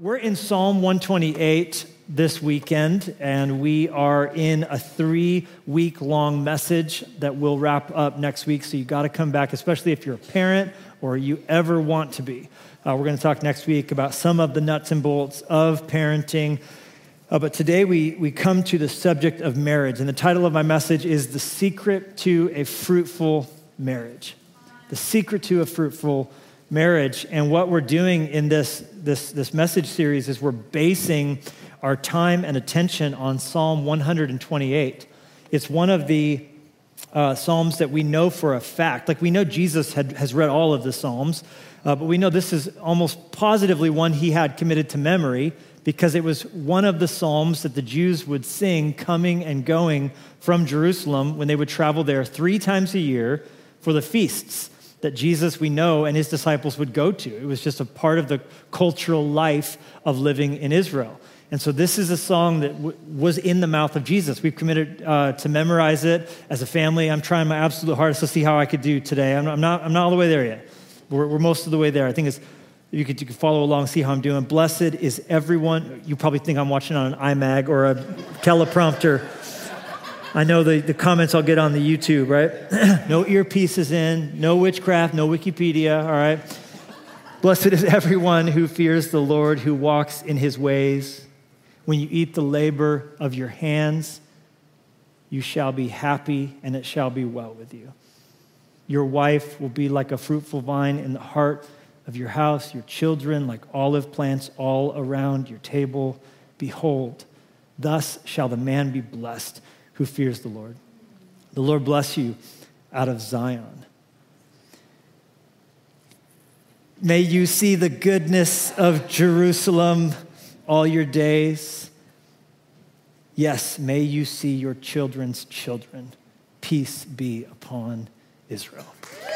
We're in Psalm 128 this weekend, and we are in a 3-week-long message that will wrap up next week, so you got to come back, especially if you're a parent or you ever want to be. We're going to talk next week about some of the nuts and bolts of parenting, but today we come to the subject of marriage, and the title of my message is The Secret to a Fruitful Marriage. The Secret to a Fruitful Marriage. And what we're doing in this message series is we're basing our time and attention on Psalm 128. It's one of the Psalms that we know for a fact. Like, we know Jesus has read all of the Psalms, but we know this is almost positively one he had committed to memory because it was one of the Psalms that the Jews would sing coming and going from Jerusalem when they would travel there 3 times a year for the feasts that Jesus, we know, and his disciples would go to. It was just a part of the cultural life of living in Israel. And so this is a song that was in the mouth of Jesus. We've committed to memorize it as a family. I'm trying my absolute hardest to see how I could do today. I'm not all the way there yet. We're most of the way there. I think you could follow along, see how I'm doing. Blessed is everyone. You probably think I'm watching on an iMac or a teleprompter. I know the comments I'll get on the YouTube, right? No earpieces in, no witchcraft, no Wikipedia, all right? Blessed is everyone who fears the Lord, who walks in his ways. When you eat the labor of your hands, you shall be happy, and it shall be well with you. Your wife will be like a fruitful vine in the heart of your house, your children like olive plants all around your table. Behold, thus shall the man be blessed who fears the Lord. The Lord bless you out of Zion. May you see the goodness of Jerusalem all your days. Yes, may you see your children's children. Peace be upon Israel.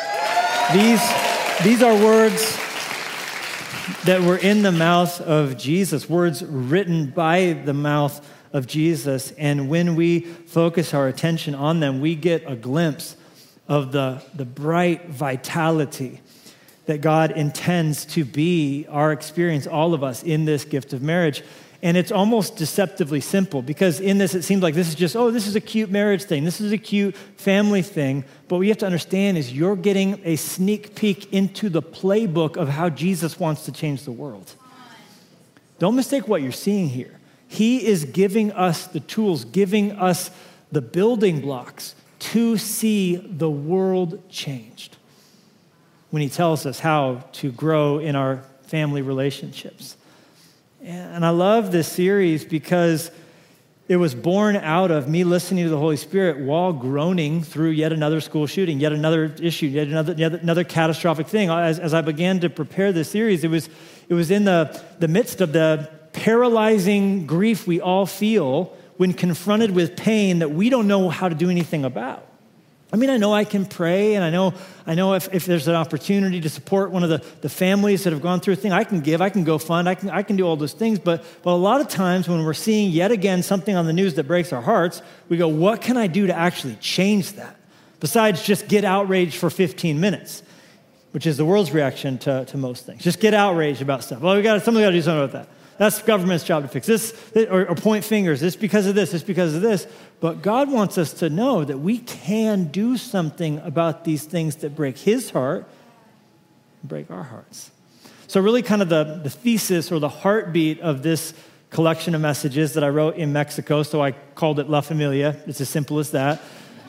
These are words that were in the mouth of Jesus, words written by the mouth of Jesus, and when we focus our attention on them, we get a glimpse of the bright vitality that God intends to be our experience, all of us, in this gift of marriage. And it's almost deceptively simple, because in this, it seems like this is just, this is a cute marriage thing. This is a cute family thing. But what you have to understand is you're getting a sneak peek into the playbook of how Jesus wants to change the world. Don't mistake what you're seeing here. He is giving us the tools, giving us the building blocks to see the world changed when he tells us how to grow in our family relationships. And I love this series because it was born out of me listening to the Holy Spirit while groaning through yet another school shooting, yet another issue, yet another catastrophic thing. As I began to prepare this series, it was in the midst of the paralyzing grief we all feel when confronted with pain that we don't know how to do anything about. I mean, I know I can pray, and I know if there's an opportunity to support one of the families that have gone through a thing, I can give, I can go fund, I can do all those things. But a lot of times when we're seeing yet again something on the news that breaks our hearts, we go, what can I do to actually change that? Besides just get outraged for 15 minutes, which is the world's reaction to most things. Just get outraged about stuff. Well, somebody got to do something about that. That's the government's job to fix this, or point fingers. This because of this, this because of this. But God wants us to know that we can do something about these things that break his heart and break our hearts. So really kind of the thesis or the heartbeat of this collection of messages that I wrote in Mexico, so I called it La Familia. It's as simple as that.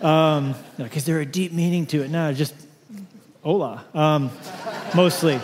Is there a deep meaning to it? No, just hola, mostly.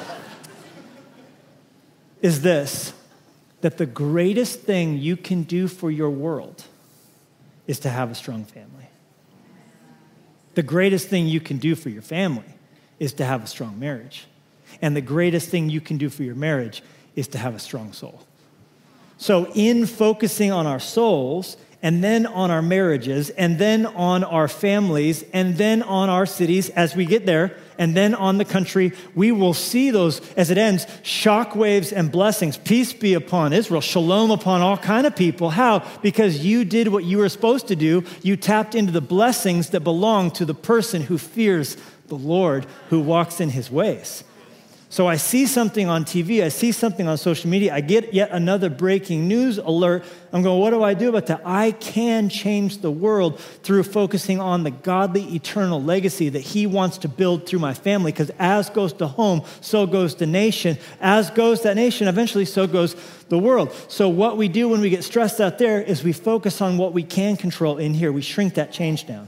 Is this: that the greatest thing you can do for your world is to have a strong family. The greatest thing you can do for your family is to have a strong marriage. And the greatest thing you can do for your marriage is to have a strong soul. So in focusing on our souls, and then on our marriages, and then on our families, and then on our cities as we get there, and then on the country, we will see those, as it ends, shockwaves and blessings. Peace be upon Israel, shalom upon all kind of people. How? Because you did what you were supposed to do. You tapped into the blessings that belong to the person who fears the Lord, who walks in his ways. So I see something on TV, I see something on social media, I get yet another breaking news alert. I'm going, what do I do about that? I can change the world through focusing on the godly eternal legacy that he wants to build through my family, because as goes the home, so goes the nation. As goes that nation, eventually so goes the world. So what we do when we get stressed out there is we focus on what we can control in here. We shrink that change down.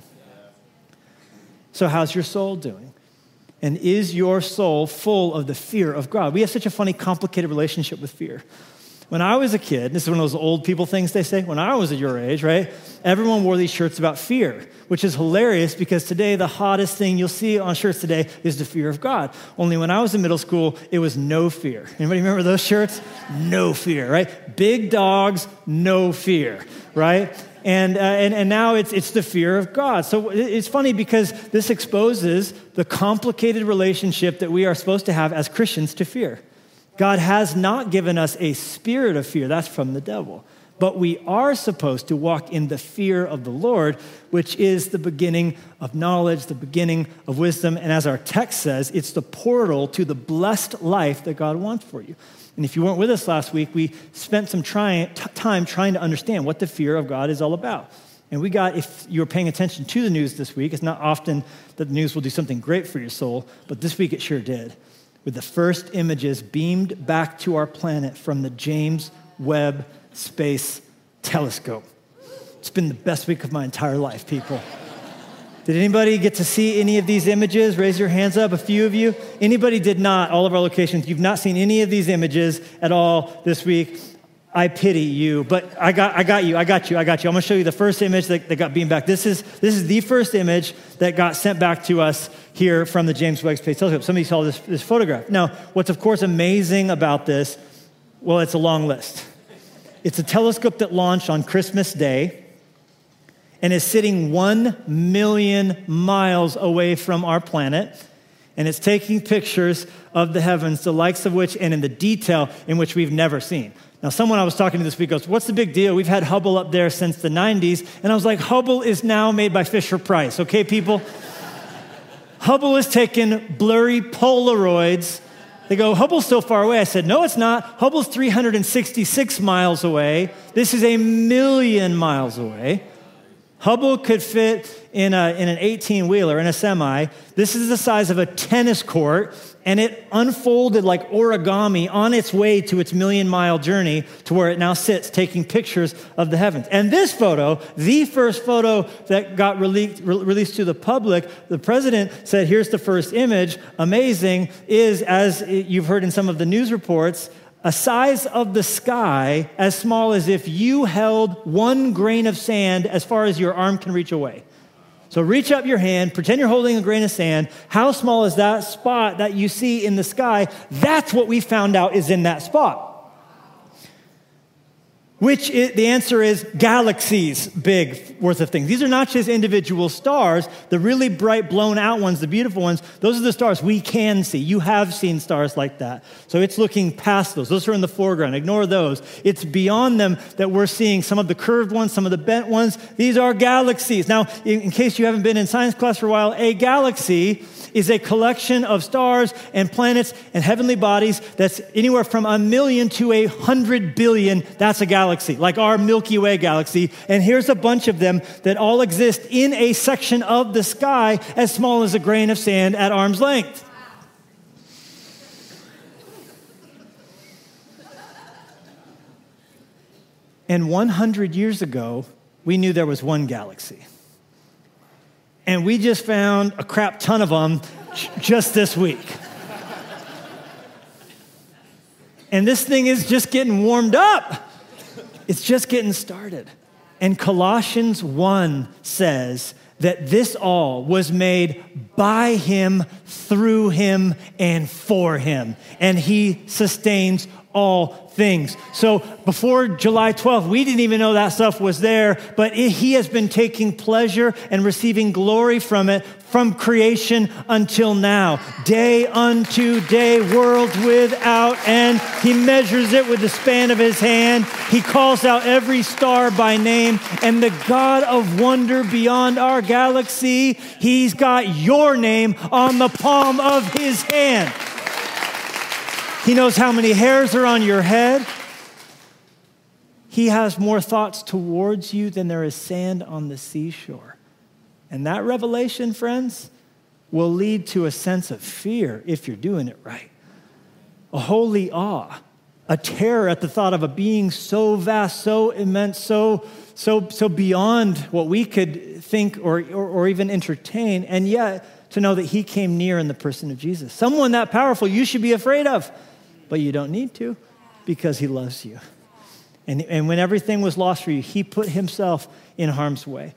So how's your soul doing? And is your soul full of the fear of God? We have such a funny, complicated relationship with fear. When I was a kid, this is one of those old people things they say, when I was at your age, right? Everyone wore these shirts about fear, which is hilarious because today the hottest thing you'll see on shirts today is the fear of God. Only when I was in middle school, it was no fear. Anybody remember those shirts? No fear, right? Big dogs, no fear, right? And now it's the fear of God. So it's funny because this exposes the complicated relationship that we are supposed to have as Christians to fear. God has not given us a spirit of fear. That's from the devil. But we are supposed to walk in the fear of the Lord, which is the beginning of knowledge, the beginning of wisdom. And as our text says, it's the portal to the blessed life that God wants for you. And if you weren't with us last week, we spent some time trying to understand what the fear of God is all about. And we got, if you were paying attention to the news this week, it's not often that the news will do something great for your soul, but this week it sure did. With the first images beamed back to our planet from the James Webb Space Telescope. It's been the best week of my entire life, people. Did anybody get to see any of these images? Raise your hands up, a few of you. Anybody did not, all of our locations, you've not seen any of these images at all this week. I pity you, but I got you. I'm gonna show you the first image that got beamed back. This is the first image that got sent back to us here from the James Webb Space Telescope. Somebody saw this photograph. Now, what's of course amazing about this, well, it's a long list. It's a telescope that launched on Christmas Day and is sitting 1 million miles away from our planet. And it's taking pictures of the heavens, the likes of which, and in the detail in which we've never seen. Now, someone I was talking to this week goes, what's the big deal? We've had Hubble up there since the 90s. And I was like, Hubble is now made by Fisher-Price, okay, people? Hubble is taking blurry Polaroids. They go, Hubble's so far away. I said, no, it's not. Hubble's 366 miles away. This is 1 million miles away. Hubble could fit in an 18-wheeler, in a semi. This is the size of a tennis court, and it unfolded like origami on its way to its 1 million-mile journey to where it now sits taking pictures of the heavens. And this photo, the first photo that got released to the public, the president said, here's the first image, amazing, is, as you've heard in some of the news reports, a size of the sky as small as if you held 1 grain of sand as far as your arm can reach away. So reach up your hand, pretend you're holding a grain of sand. How small is that spot that you see in the sky? That's what we found out is in that spot. The answer is galaxies big worth of things. These are not just individual stars. The really bright, blown out ones, the beautiful ones, those are the stars we can see. You have seen stars like that. So it's looking past those. Those are in the foreground. Ignore those. It's beyond them that we're seeing some of the curved ones, some of the bent ones. These are galaxies. Now, in case you haven't been in science class for a while, a galaxy is a collection of stars and planets and heavenly bodies that's anywhere from 1 million to 100 billion. That's a galaxy, like our Milky Way galaxy. And here's a bunch of them that all exist in a section of the sky as small as a grain of sand at arm's length. And 100 years ago, we knew there was one galaxy. And we just found a crap ton of them just this week. And this thing is just getting warmed up. It's just getting started. And Colossians 1 says that this all was made by him, through him, and for him. And he sustains all things. So before July 12th, we didn't even know that stuff was there, but he has been taking pleasure and receiving glory from it from creation until now. Day unto day, world without end. He measures it with the span of his hand. He calls out every star by name. And the God of wonder beyond our galaxy, he's got your name on the palm of his hand. He knows how many hairs are on your head. He has more thoughts towards you than there is sand on the seashore. And that revelation, friends, will lead to a sense of fear if you're doing it right. A holy awe, a terror at the thought of a being so vast, so immense, so beyond what we could think or even entertain, and yet to know that he came near in the person of Jesus. Someone that powerful you should be afraid of, but you don't need to because he loves you. And when everything was lost for you, he put himself in harm's way.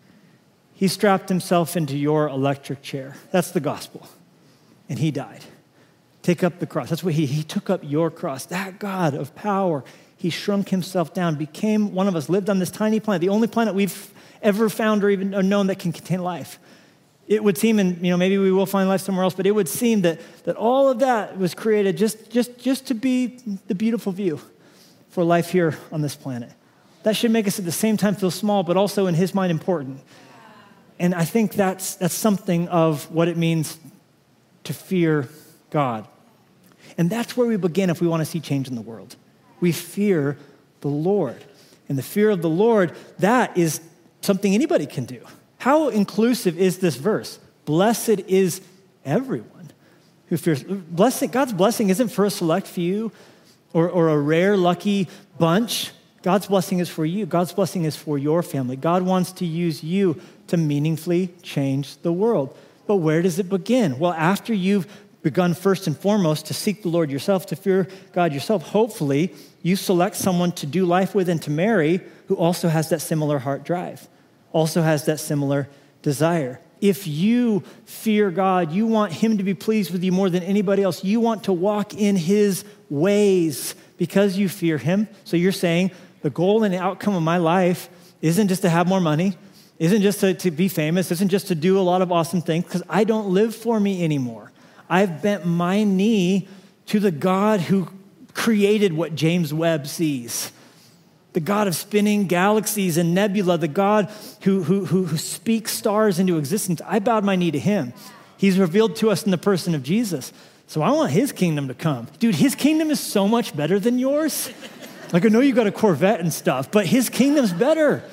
He strapped himself into your electric chair. That's the gospel. And he died. Take up the cross. That's what he took up your cross. That God of power, he shrunk himself down, became one of us, lived on this tiny planet, the only planet we've ever found or even known that can contain life. It would seem, and maybe we will find life somewhere else, but it would seem that all of that was created just to be the beautiful view for life here on this planet. That should make us at the same time feel small, but also in his mind important. And I think that's something of what it means to fear God. And that's where we begin if we want to see change in the world. We fear the Lord. And the fear of the Lord, that is something anybody can do. How inclusive is this verse? Blessed is everyone who fears. God's blessing isn't for a select few or a rare, lucky bunch. God's blessing is for you. God's blessing is for your family. God wants to use you to meaningfully change the world. But where does it begin? Well, after you've begun first and foremost to seek the Lord yourself, to fear God yourself, hopefully you select someone to do life with and to marry who also has that similar heart drive, also has that similar desire. If you fear God, you want him to be pleased with you more than anybody else. You want to walk in his ways because you fear him. So you're saying the goal and the outcome of my life isn't just to have more money, isn't just to be famous, isn't just to do a lot of awesome things, because I don't live for me anymore. I've bent my knee to the God who created what James Webb sees. The God of spinning galaxies and nebula, the God who speaks stars into existence. I bowed my knee to him. He's revealed to us in the person of Jesus. So I want his kingdom to come. Dude, his kingdom is so much better than yours. Like, I know you got a Corvette and stuff, but his kingdom's better.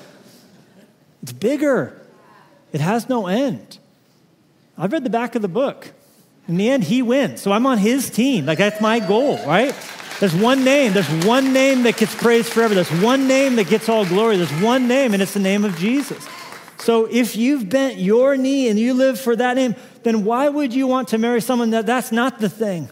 It's bigger. It has no end. I've read the back of the book. In the end, he wins. So I'm on his team. Like, that's my goal, right? There's one name. There's one name that gets praised forever. There's one name that gets all glory. There's one name, and it's the name of Jesus. So if you've bent your knee and you live for that name, then why would you want to marry someone that's not the thing?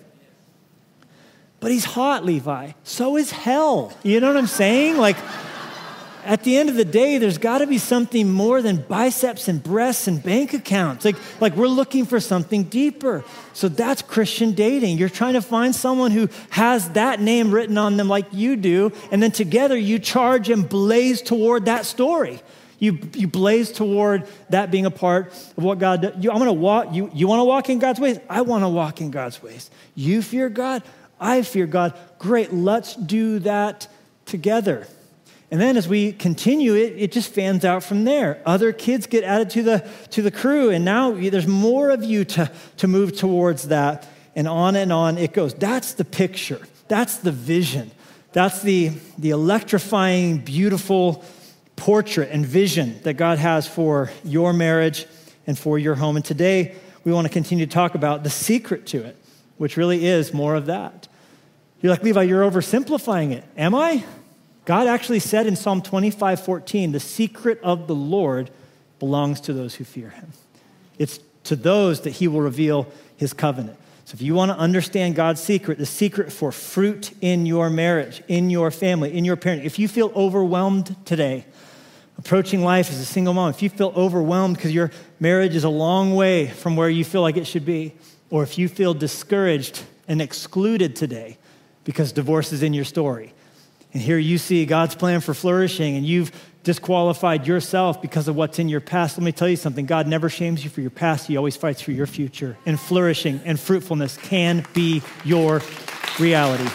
But he's hot, Levi. So is hell. You know what I'm saying? Like, at the end of the day, there's got to be something more than biceps and breasts and bank accounts. Like we're looking for something deeper. So that's Christian dating. You're trying to find someone who has that name written on them like you do, and then together you charge and blaze toward that story. You blaze toward that being a part of what God does. You want to walk in God's ways? I want to walk in God's ways. You fear God? I fear God. Great, let's do that together. And then as we continue, it just fans out from there. Other kids get added to the crew, and now there's more of you to move towards that, and on it goes. That's the picture. That's the vision. That's the electrifying, beautiful portrait and vision that God has for your marriage and for your home. And today, we want to continue to talk about the secret to it, which really is more of that. You're like, Levi, you're oversimplifying it. Am I? God actually said in Psalm 25:14, the secret of the Lord belongs to those who fear him. It's to those that he will reveal his covenant. So if you want to understand God's secret, the secret for fruit in your marriage, in your family, in your parenting, if you feel overwhelmed today, approaching life as a single mom, if you feel overwhelmed because your marriage is a long way from where you feel like it should be, or if you feel discouraged and excluded today because divorce is in your story, and here you see God's plan for flourishing, and you've disqualified yourself because of what's in your past. Let me tell you something. God never shames you for your past. He always fights for your future. And flourishing and fruitfulness can be your reality.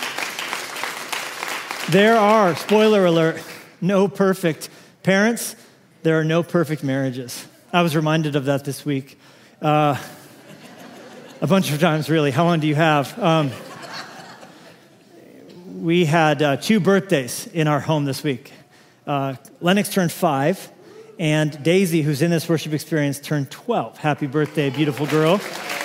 There are, spoiler alert, no perfect parents. There are no perfect marriages. I was reminded of that this week. A bunch of times, really. How long do you have? We had 2 birthdays in our home this week. Lennox turned 5, and Daisy, who's in this worship experience, turned 12. Happy birthday, beautiful girl.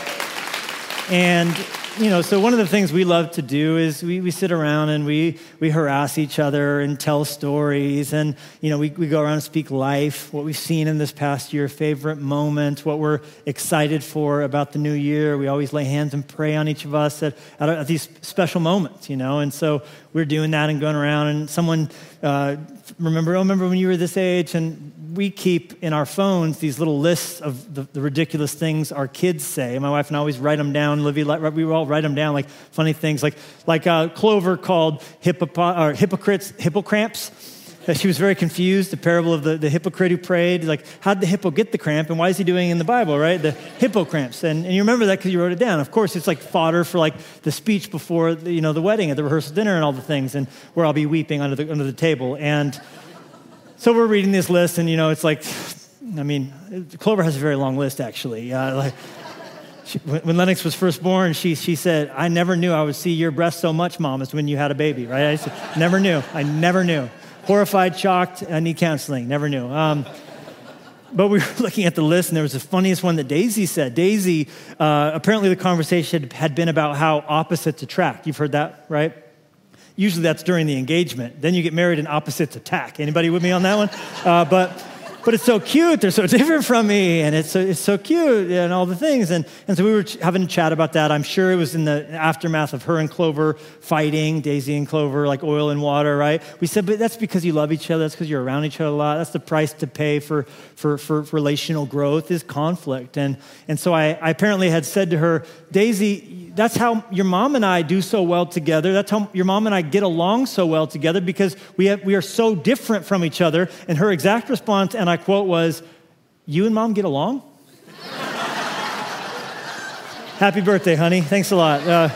And, so one of the things we love to do is we sit around and we harass each other and tell stories. And, we go around and speak life, what we've seen in this past year, favorite moment, what we're excited for about the new year. We always lay hands and pray on each of us at these special moments, And so we're doing that and going around. And someone, remember when you were this age? And we keep in our phones these little lists of the ridiculous things our kids say. My wife and I always write them down. Livy, we all write them down, like funny things, like Clover called hypocrites hippocramps. She was very confused. The parable of the hypocrite who prayed, like, how'd the hippo get the cramp, and why is he doing it in the Bible, right? The hippocramps, and you remember that because you wrote it down. Of course, it's like fodder for like the speech before the wedding, at the rehearsal dinner, and all the things, and where I'll be weeping under the table. And so we're reading this list, and it's like, Clover has a very long list actually. When Lennox was first born, she said, "I never knew I would see your breast so much, Mom, as when you had a baby." Right? I said, never knew. Horrified, shocked, I need counseling. Never knew. But we were looking at the list, and there was the funniest one that Daisy said. Daisy, apparently the conversation had been about how opposites attract. You've heard that, right? Usually that's during the engagement. Then you get married and opposites attack. Anybody with me on that one? But it's so cute. They're so different from me, and it's so cute, and all the things. And so we were having a chat about that. I'm sure it was in the aftermath of her and Clover fighting, Daisy and Clover, like oil and water, right? We said, but that's because you love each other. That's because you're around each other a lot. That's the price to pay for relational growth is conflict. And so I apparently had said to her, Daisy, that's how your mom and I do so well together. That's how your mom and I get along so well together, because we are so different from each other. And her exact response, and I quote, was, "You and Mom get along?" Happy birthday, honey. Thanks a lot.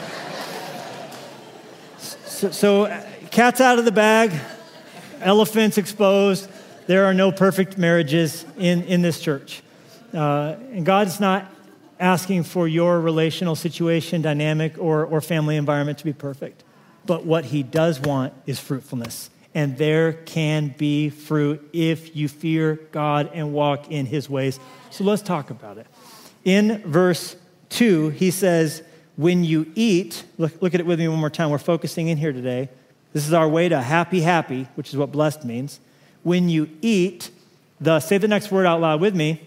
So cat's out of the bag, elephants exposed. There are no perfect marriages in this church. And God's not asking for your relational situation, dynamic, or family environment to be perfect. But what he does want is fruitfulness. And there can be fruit if you fear God and walk in his ways. So let's talk about it. In verse 2, he says, when you eat, look at it with me one more time. We're focusing in here today. This is our way to happy, which is what blessed means. When you eat, say the next word out loud with me,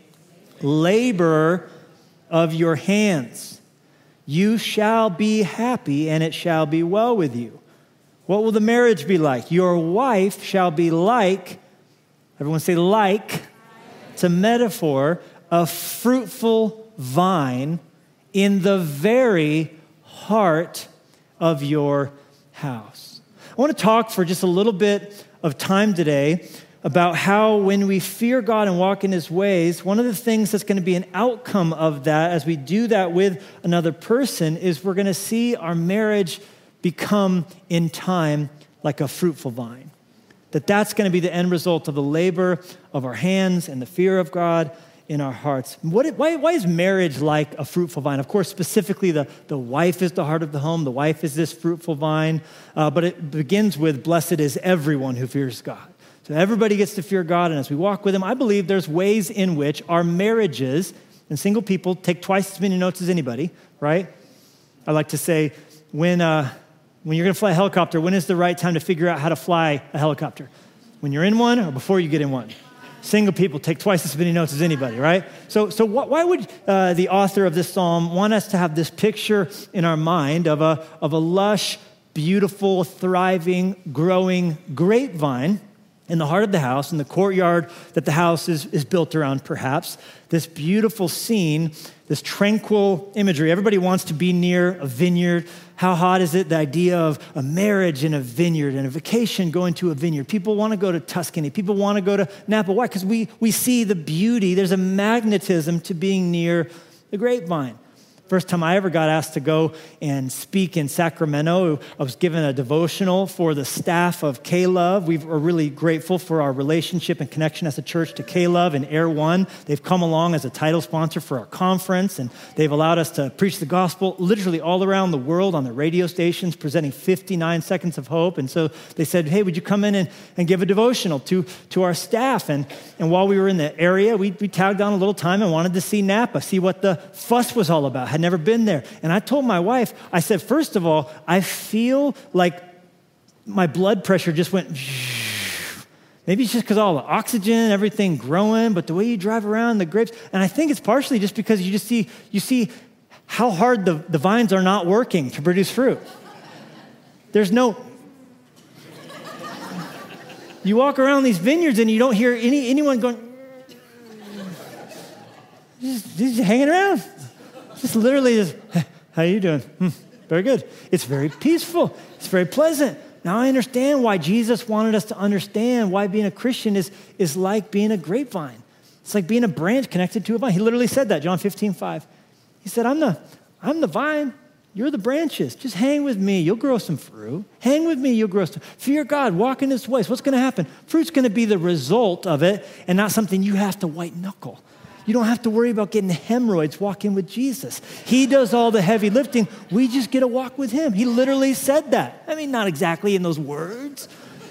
labor of your hands. You shall be happy, and it shall be well with you. What will the marriage be like? Your wife shall be like, everyone say like. It's a metaphor, a fruitful vine in the very heart of your house. I want to talk for just a little bit of time today about how when we fear God and walk in his ways, one of the things that's going to be an outcome of that as we do that with another person is we're going to see our marriage become in time like a fruitful vine. That's going to be the end result of the labor of our hands and the fear of God in our hearts. Why is marriage like a fruitful vine? Of course, specifically the wife is the heart of the home. The wife is this fruitful vine. But it begins with, blessed is everyone who fears God. So everybody gets to fear God, and as we walk with him, I believe there's ways in which our marriages, and single people take twice as many notes as anybody, right? I like to say, when you're going to fly a helicopter, when is the right time to figure out how to fly a helicopter? When you're in one or before you get in one? Single people take twice as many notes as anybody, right? So why would the author of this psalm want us to have this picture in our mind of a lush, beautiful, thriving, growing grapevine in the heart of the house, in the courtyard that the house is built around, perhaps? This beautiful scene, this tranquil imagery. Everybody wants to be near a vineyard. How hot is it? The idea of a marriage in a vineyard and a vacation going to a vineyard. People want to go to Tuscany. People want to go to Napa. Why? Because we see the beauty. There's a magnetism to being near the grapevine. First time I ever got asked to go and speak in Sacramento, I was given a devotional for the staff of K-Love. We are really grateful for our relationship and connection as a church to K-Love and Air One. They've come along as a title sponsor for our conference, and they've allowed us to preach the gospel literally all around the world on the radio stations, presenting 59 Seconds of Hope. And so they said, hey, would you come in and give a devotional to our staff? And while we were in the area, we tagged on a little time and wanted to see Napa, see what the fuss was all about. Had never been there. And I told my wife, I said, first of all, I feel like my blood pressure just went, maybe it's just because all the oxygen, everything growing, but the way you drive around the grapes, and I think it's partially just because you see how hard the vines are not working to produce fruit. There's no, you walk around these vineyards and you don't hear anyone going, just hanging around. Just literally just, how are you doing? Very good. It's very peaceful. It's very pleasant. Now I understand why Jesus wanted us to understand why being a Christian is like being a grapevine. It's like being a branch connected to a vine. He literally said that, John 15:5. He said, I'm the vine. You're the branches. Just hang with me. You'll grow some fruit. Hang with me. You'll grow some. Fear God. Walk in His ways. What's going to happen? Fruit's going to be the result of it and not something you have to white knuckle. You don't have to worry about getting hemorrhoids walking with Jesus. He does all the heavy lifting. We just get to walk with Him. He literally said that. I mean, not exactly in those words.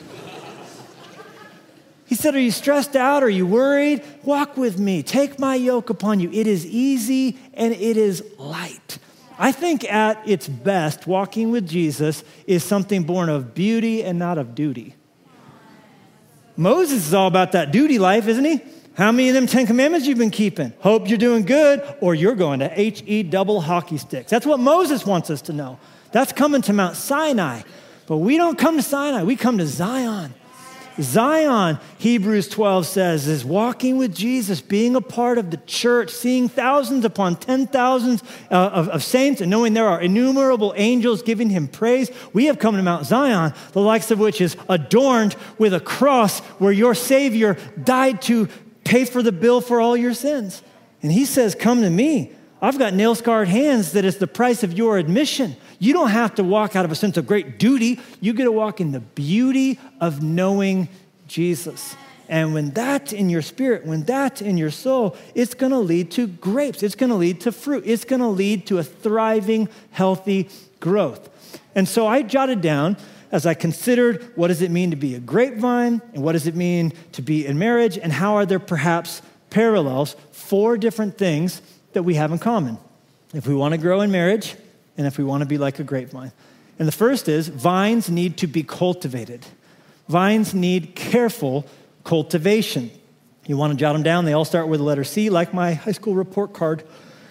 He said, are you stressed out? Are you worried? Walk with me. Take my yoke upon you. It is easy and it is light. I think at its best, walking with Jesus is something born of beauty and not of duty. Moses is all about that duty life, isn't he? How many of them 10 Commandments you've been keeping? Hope you're doing good, or you're going to HE double hockey sticks. That's what Moses wants us to know. That's coming to Mount Sinai. But we don't come to Sinai. We come to Zion. Zion, Hebrews 12 says, is walking with Jesus, being a part of the church, seeing thousands upon 10,000s of saints, and knowing there are innumerable angels giving Him praise. We have come to Mount Zion, the likes of which is adorned with a cross where your Savior died to pay for the bill for all your sins. And He says, come to me. I've got nail-scarred hands that is the price of your admission. You don't have to walk out of a sense of great duty. You get to walk in the beauty of knowing Jesus. And when that's in your spirit, when that's in your soul, it's going to lead to grapes. It's going to lead to fruit. It's going to lead to a thriving, healthy growth. And so I jotted down, as I considered, what does it mean to be a grapevine, and what does it mean to be in marriage, and how are there perhaps parallels, 4 different things that we have in common if we want to grow in marriage and if we want to be like a grapevine. And the first is vines need to be cultivated. Vines need careful cultivation. You want to jot them down? They all start with the letter C, like my high school report card.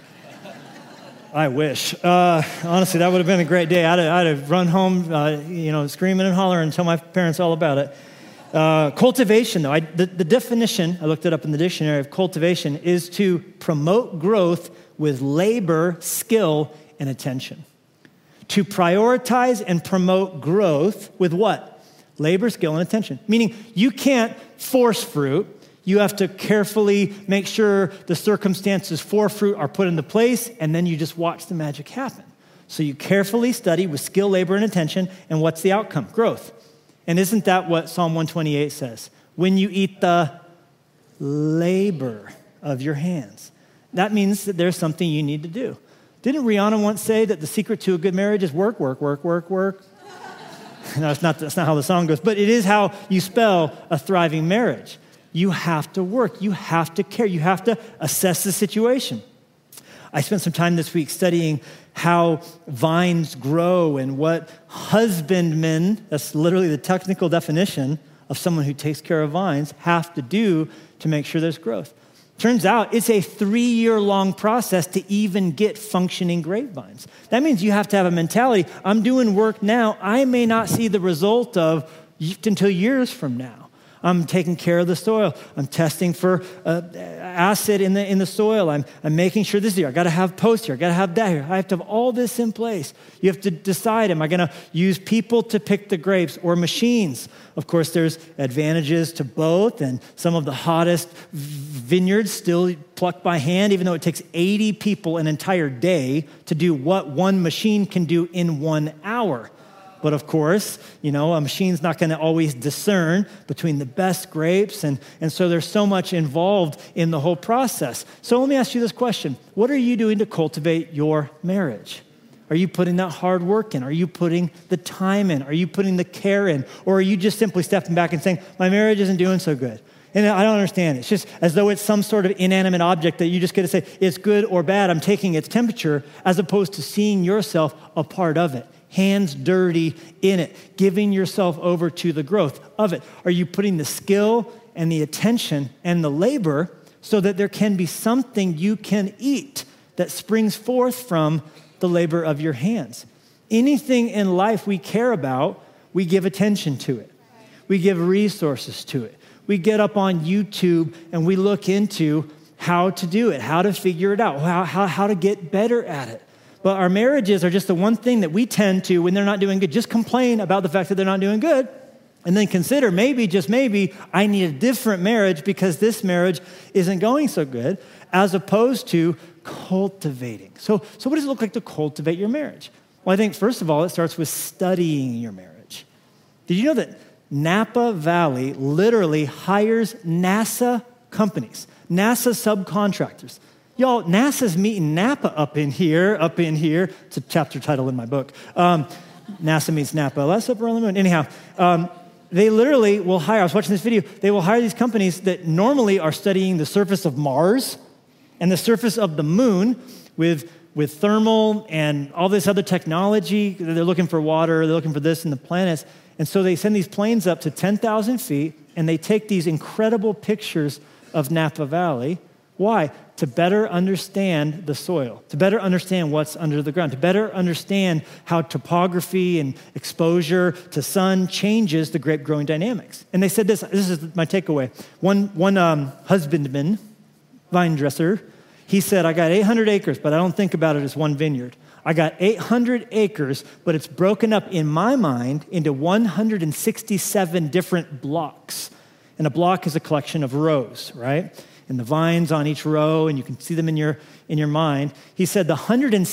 I wish. Honestly, that would have been a great day. I'd have run home, screaming and hollering and tell my parents all about it. Cultivation, though, the definition, I looked it up in the dictionary of cultivation, is to promote growth with labor, skill, and attention. To prioritize and promote growth with what? Labor, skill, and attention. Meaning you can't force fruit. You have to carefully make sure the circumstances for fruit are put into place, and then you just watch the magic happen. So you carefully study with skill, labor, and attention, and what's the outcome? Growth. And isn't that what Psalm 128 says? When you eat the labor of your hands. That means that there's something you need to do. Didn't Rihanna once say that the secret to a good marriage is work, work, work, work, work? No, that's not how the song goes, but it is how you spell a thriving marriage. You have to work. You have to care. You have to assess the situation. I spent some time this week studying how vines grow and what husbandmen, that's literally the technical definition of someone who takes care of vines, have to do to make sure there's growth. Turns out it's a 3-year-long process to even get functioning grapevines. That means you have to have a mentality, I'm doing work now I may not see the result of until years from now. I'm taking care of the soil. I'm testing for acid in the soil. I'm making sure this here. I got to have posts here. I got to have that here. I have to have all this in place. You have to decide, am I going to use people to pick the grapes or machines? Of course, there's advantages to both, and some of the hottest vineyards still plucked by hand, even though it takes 80 people an entire day to do what one machine can do in 1 hour. But of course, a machine's not going to always discern between the best grapes, and so there's so much involved in the whole process. So let me ask you this question. What are you doing to cultivate your marriage? Are you putting that hard work in? Are you putting the time in? Are you putting the care in? Or are you just simply stepping back and saying, my marriage isn't doing so good? And I don't understand. It's just as though it's some sort of inanimate object that you just get to say, it's good or bad. I'm taking its temperature, as opposed to seeing yourself a part of it. Hands dirty in it, giving yourself over to the growth of it. Are you putting the skill and the attention and the labor so that there can be something you can eat that springs forth from the labor of your hands? Anything in life we care about, we give attention to it. We give resources to it. We get up on YouTube and we look into how to do it, how to figure it out, how to get better at it. But our marriages are just the one thing that we tend to, when they're not doing good, just complain about the fact that they're not doing good, and then consider maybe, just maybe, I need a different marriage because this marriage isn't going so good, as opposed to cultivating. So what does it look like to cultivate your marriage? Well, I think, first of all, it starts with studying your marriage. Did you know that Napa Valley literally hires NASA companies, NASA subcontractors? Y'all, NASA's meeting Napa up in here. It's a chapter title in my book. NASA meets Napa. Let's up around the moon. Anyhow, they literally will hire, I was watching this video, they will hire these companies that normally are studying the surface of Mars and the surface of the moon with thermal and all this other technology. They're looking for water, they're looking for this and the planets. And so they send these planes up to 10,000 feet, and they take these incredible pictures of Napa Valley. Why? To better understand the soil, to better understand what's under the ground, to better understand how topography and exposure to sun changes the grape growing dynamics. And they said this is my takeaway. One husbandman, vine dresser, he said, I got 800 acres, but I don't think about it as one vineyard. I got 800 acres, but it's broken up in my mind into 167 different blocks. And a block is a collection of rows, right? And the vines on each row, and you can see them in your mind. He said the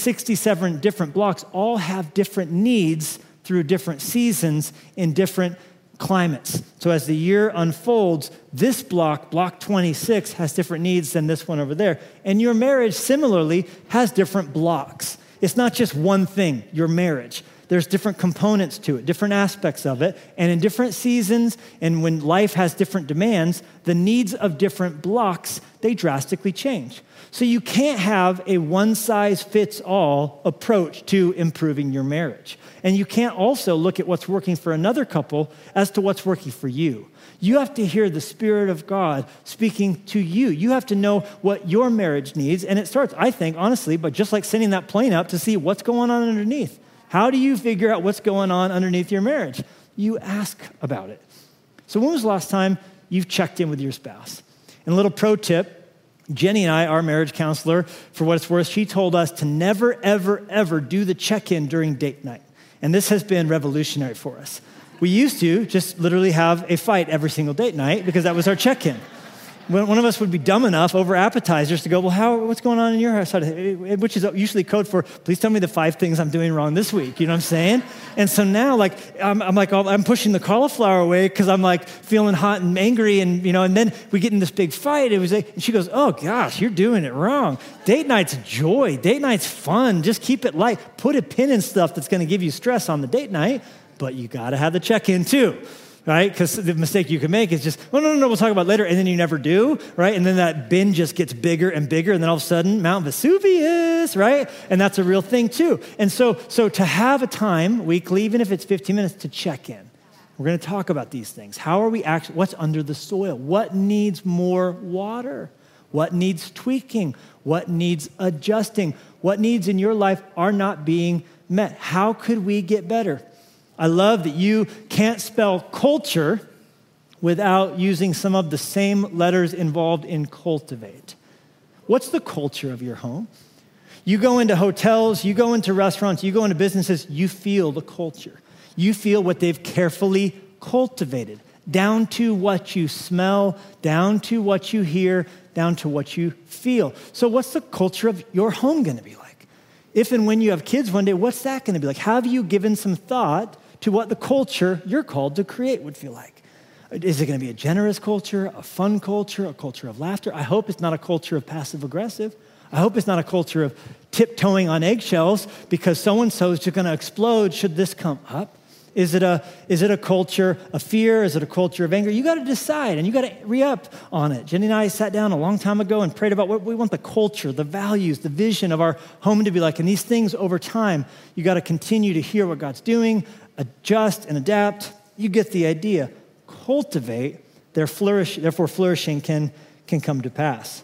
167 different blocks all have different needs through different seasons in different climates. So as the year unfolds, this block 26, has different needs than this one over there. And your marriage, similarly, has different blocks. It's not just one thing, your marriage. There's different components to it, different aspects of it. And in different seasons, and when life has different demands, the needs of different blocks, they drastically change. So you can't have a one-size-fits-all approach to improving your marriage. And you can't also look at what's working for another couple as to what's working for you. You have to hear the Spirit of God speaking to you. You have to know what your marriage needs. And it starts, I think, honestly, by just like sending that plane up to see what's going on underneath. How do you figure out what's going on underneath your marriage? You ask about it. So when was the last time you've checked in with your spouse? And a little pro tip, Jenny and I, our marriage counselor, for what it's worth, she told us to never, ever, ever do the check-in during date night. And this has been revolutionary for us. We used to just literally have a fight every single date night because that was our check-in. One of us would be dumb enough over appetizers to go, well, what's going on in your house? Which is usually code for, please tell me the 5 things I'm doing wrong this week. You know what I'm saying? And so now, I'm pushing the cauliflower away because I'm feeling hot and angry, and then we get in this big fight. It was and she goes, oh gosh, you're doing it wrong. Date night's joy. Date night's fun. Just keep it light. Put a pin in stuff that's going to give you stress on the date night, but you got to have the check-in too. Right? Because the mistake you can make is just, no, we'll talk about it later, and then you never do, right? And then that bin just gets bigger and bigger, and then all of a sudden, Mount Vesuvius, right? And that's a real thing too. And so to have a time weekly, even if it's 15 minutes, to check in. We're going to talk about these things. How are we actually, what's under the soil? What needs more water? What needs tweaking? What needs adjusting? What needs in your life are not being met? How could we get better? I love that you can't spell culture without using some of the same letters involved in cultivate. What's the culture of your home? You go into hotels, you go into restaurants, you go into businesses, you feel the culture. You feel what they've carefully cultivated, down to what you smell, down to what you hear, down to what you feel. So what's the culture of your home going to be like? If and when you have kids one day, what's that going to be like? Have you given some thought to what the culture you're called to create would feel like? Is it going to be a generous culture, a fun culture, a culture of laughter? I hope it's not a culture of passive aggressive. I hope it's not a culture of tiptoeing on eggshells because so-and-so is just going to explode should this come up. Is it a culture of fear? Is it a culture of anger? You got to decide, and you got to re-up on it. Jenny and I sat down a long time ago and prayed about what we want the culture, the values, the vision of our home to be like. And these things over time, you got to continue to hear what God's doing, adjust and adapt. You get the idea. Cultivate, therefore flourishing can come to pass.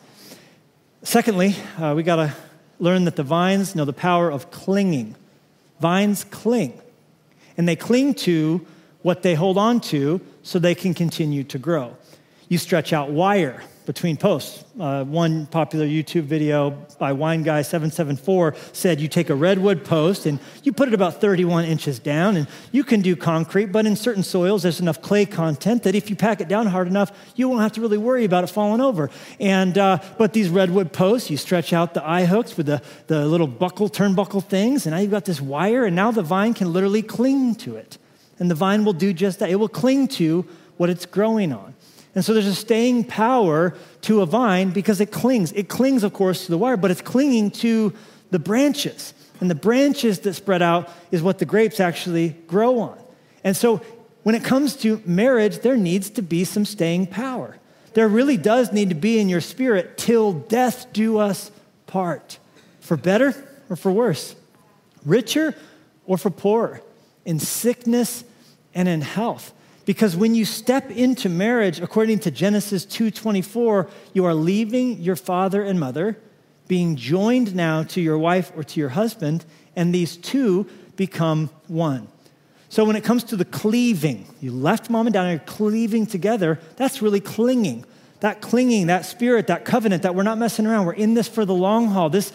Secondly, we got to learn that the vines know the power of clinging. Vines cling, and they cling to what they hold on to so they can continue to grow. You stretch out wire between posts. One popular YouTube video by Wine Guy 774 said you take a redwood post and you put it about 31 inches down, and you can do concrete, but in certain soils there's enough clay content that if you pack it down hard enough, you won't have to really worry about it falling over. And but these redwood posts, you stretch out the eye hooks with the little turnbuckle things, and now you've got this wire, and now the vine can literally cling to it. And the vine will do just that. It will cling to what it's growing on. And so there's a staying power to a vine because it clings. It clings, of course, to the wire, but it's clinging to the branches. And the branches that spread out is what the grapes actually grow on. And so when it comes to marriage, there needs to be some staying power. There really does need to be in your spirit till death do us part. For better or for worse. Richer or for poorer. In sickness and in health. Because when you step into marriage, according to Genesis 2:24, you are leaving your father and mother, being joined now to your wife or to your husband, and these two become one. So when it comes to the cleaving, you left mom and dad and you're cleaving together, that's really clinging. That clinging, that spirit, that covenant, that we're not messing around. We're in this for the long haul. This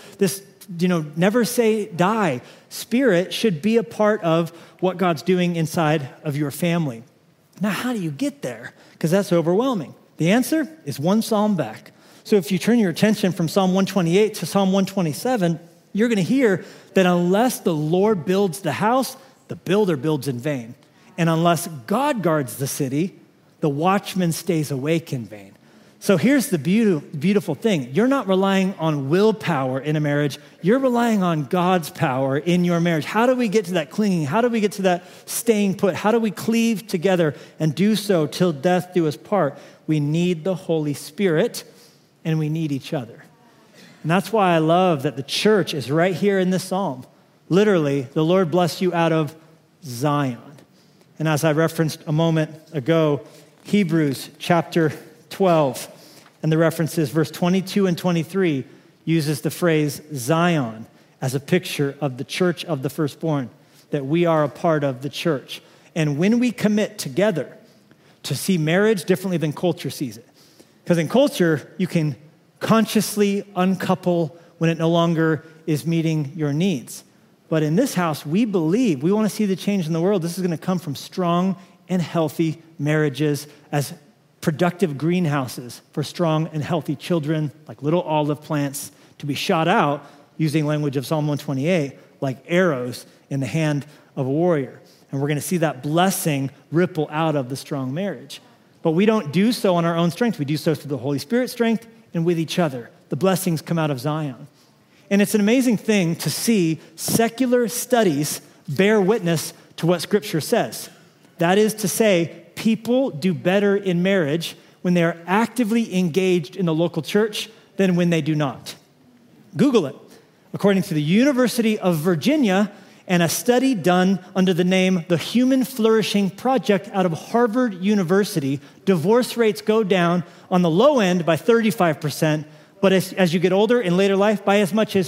never say die spirit should be a part of what God's doing inside of your family. Now, how do you get there? Because that's overwhelming. The answer is one psalm back. So if you turn your attention from Psalm 128 to Psalm 127, you're going to hear that unless the Lord builds the house, the builder builds in vain. And unless God guards the city, the watchman stays awake in vain. So here's the beautiful thing. You're not relying on willpower in a marriage. You're relying on God's power in your marriage. How do we get to that clinging? How do we get to that staying put? How do we cleave together and do so till death do us part? We need the Holy Spirit, and we need each other. And that's why I love that the church is right here in this psalm. Literally, the Lord bless you out of Zion. And as I referenced a moment ago, Hebrews chapter 12, and the references verse 22 and 23 uses the phrase Zion as a picture of the church of the firstborn, that we are a part of the church. And when we commit together to see marriage differently than culture sees it, because in culture, you can consciously uncouple when it no longer is meeting your needs. But in this house, we believe, we want to see the change in the world. This is going to come from strong and healthy marriages as productive greenhouses for strong and healthy children, like little olive plants, to be shot out, using language of Psalm 128, like arrows in the hand of a warrior. And we're going to see that blessing ripple out of the strong marriage. But we don't do so on our own strength. We do so through the Holy Spirit's strength and with each other. The blessings come out of Zion. And it's an amazing thing to see secular studies bear witness to what Scripture says. That is to say, people do better in marriage when they are actively engaged in the local church than when they do not. Google it. According to the University of Virginia and a study done under the name The Human Flourishing Project out of Harvard University, divorce rates go down on the low end by 35%, but as you get older in later life, by as much as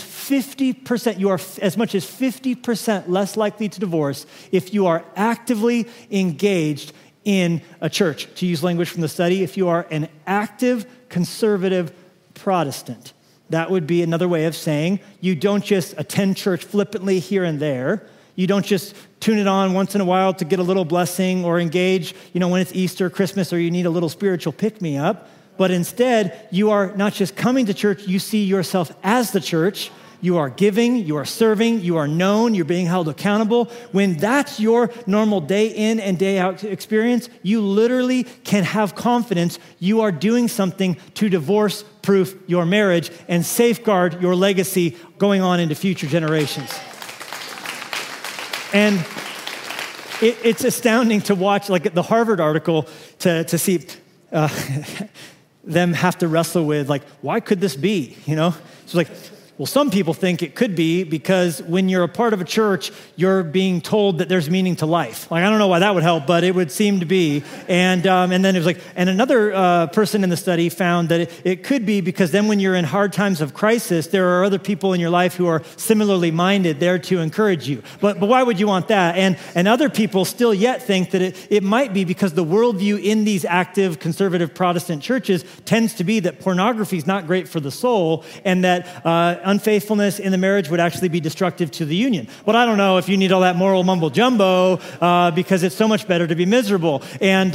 50%, you are as much as 50% less likely to divorce if you are actively engaged in a church. To use language from the study, if you are an active conservative Protestant, that would be another way of saying you don't just attend church flippantly here and there. You don't just tune it on once in a while to get a little blessing or engage, when it's Easter, Christmas, or you need a little spiritual pick-me-up. But instead, you are not just coming to church, you see yourself as the church. You are giving, you are serving, you are known, you're being held accountable. When that's your normal day in and day out experience, you literally can have confidence you are doing something to divorce-proof your marriage and safeguard your legacy going on into future generations. And it's astounding to watch, like the Harvard article, to see them have to wrestle with, like, why could this be, It's like, well, some people think it could be because when you're a part of a church, you're being told that there's meaning to life. Like, I don't know why that would help, but it would seem to be. And then it was like, and another person in the study found that it could be because then when you're in hard times of crisis, there are other people in your life who are similarly minded there to encourage you. But why would you want that? And other people still yet think that it might be because the worldview in these active conservative Protestant churches tends to be that pornography is not great for the soul and that unfaithfulness in the marriage would actually be destructive to the union. But I don't know if you need all that moral mumbo jumbo because it's so much better to be miserable. And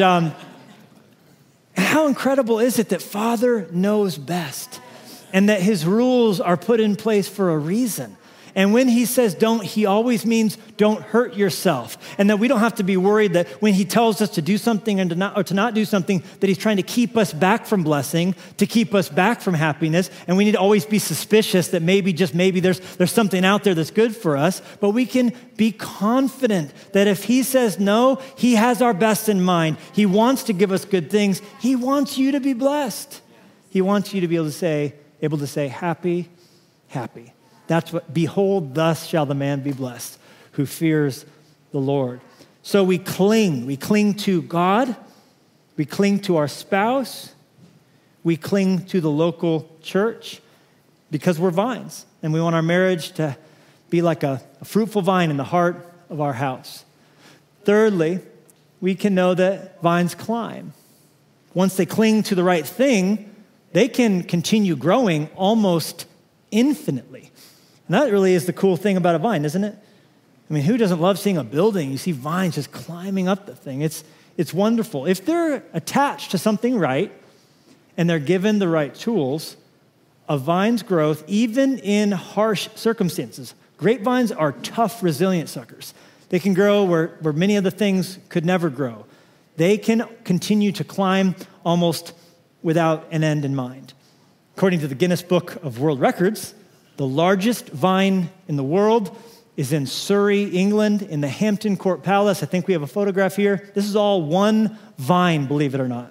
how incredible is it that Father knows best and that his rules are put in place for a reason? And when he says don't, he always means don't hurt yourself. And that we don't have to be worried that when he tells us to do something and to not do something, that he's trying to keep us back from blessing, to keep us back from happiness. And we need to always be suspicious that maybe, just maybe, there's something out there that's good for us. But we can be confident that if he says no, he has our best in mind. He wants to give us good things. He wants you to be blessed. He wants you to be able to say happy, happy. That's what, behold, thus shall the man be blessed who fears the Lord. So we cling to God, we cling to our spouse, we cling to the local church because we're vines and we want our marriage to be like a fruitful vine in the heart of our house. Thirdly, we can know that vines climb. Once they cling to the right thing, they can continue growing almost infinitely. And that really is the cool thing about a vine, isn't it? I mean, who doesn't love seeing a building? You see vines just climbing up the thing. It's wonderful. If they're attached to something right and they're given the right tools, a vine's growth, even in harsh circumstances. Grapevines are tough, resilient suckers. They can grow where many other things could never grow. They can continue to climb almost without an end in mind. According to the Guinness Book of World Records, the largest vine in the world is in Surrey, England, in the Hampton Court Palace. I think we have a photograph here. This is all one vine, believe it or not.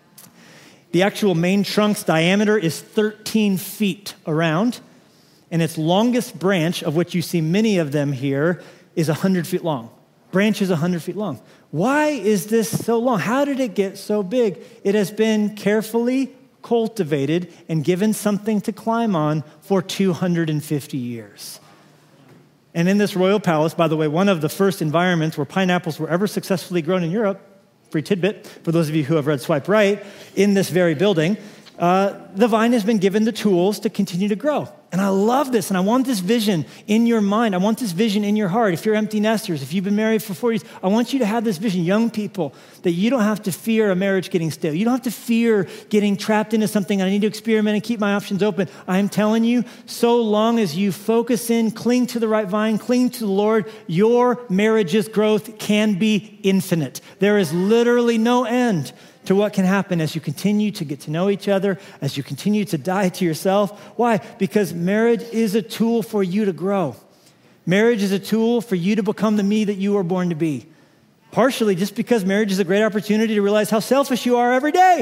The actual main trunk's diameter is 13 feet around, and its longest branch, of which you see many of them here, is 100 feet long. Branch is 100 feet long. Why is this so long? How did it get so big? It has been carefully cultivated and given something to climb on for 250 years. And in this royal palace, by the way, one of the first environments where pineapples were ever successfully grown in Europe, free tidbit for those of you who have read Swipe Right, in this very building, the vine has been given the tools to continue to grow. And I love this, and I want this vision in your mind. I want this vision in your heart. If you're empty nesters, if you've been married for 40 years, I want you to have this vision, young people, that you don't have to fear a marriage getting stale. You don't have to fear getting trapped into something. I need to experiment and keep my options open. I am telling you, so long as you focus in, cling to the right vine, cling to the Lord, your marriage's growth can be infinite. There is literally no end to what can happen as you continue to get to know each other, as you continue to die to yourself. Why? Because marriage is a tool for you to grow. Marriage is a tool for you to become the me that you were born to be. Partially just because marriage is a great opportunity to realize how selfish you are every day.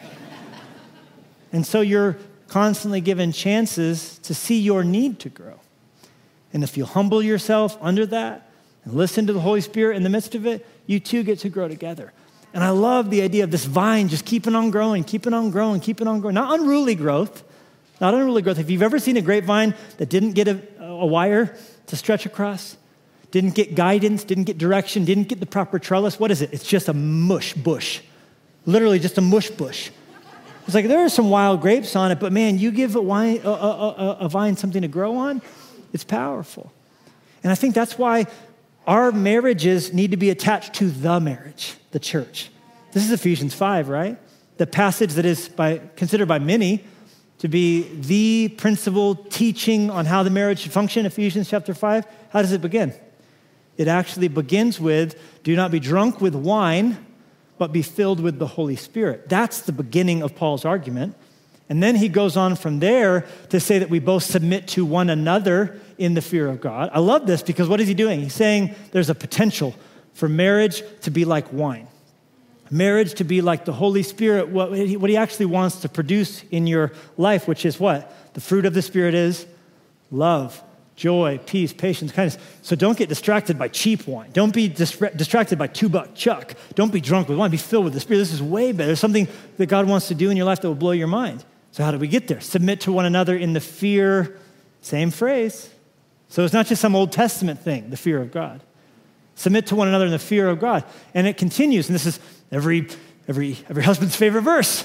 And so you're constantly given chances to see your need to grow. And if you humble yourself under that and listen to the Holy Spirit in the midst of it, you two get to grow together. And I love the idea of this vine just keeping on growing, keeping on growing, keeping on growing. Not unruly growth, If you've ever seen a grapevine that didn't get a wire to stretch across, didn't get guidance, didn't get direction, didn't get the proper trellis, what is it? It's just a mush bush. Literally just a mush bush. It's like there are some wild grapes on it, but man, you give a vine something to grow on, it's powerful. And I think that's why our marriages need to be attached to the marriage, the church. This is Ephesians 5, right? The passage that is considered by many to be the principal teaching on how the marriage should function, Ephesians chapter 5. How does it begin? It actually begins with, do not be drunk with wine, but be filled with the Holy Spirit. That's the beginning of Paul's argument. And then he goes on from there to say that we both submit to one another in the fear of God. I love this because what is he doing? He's saying there's a potential for marriage to be like wine. Marriage to be like the Holy Spirit, what he actually wants to produce in your life, which is what? The fruit of the Spirit is love, joy, peace, patience, kindness. So don't get distracted by cheap wine. Don't be distracted by $2 Chuck. Don't be drunk with wine. Be filled with the Spirit. This is way better. There's something that God wants to do in your life that will blow your mind. So how do we get there? Submit to one another in the fear, same phrase. So it's not just some Old Testament thing, the fear of God. Submit to one another in the fear of God. And it continues, and this is every husband's favorite verse.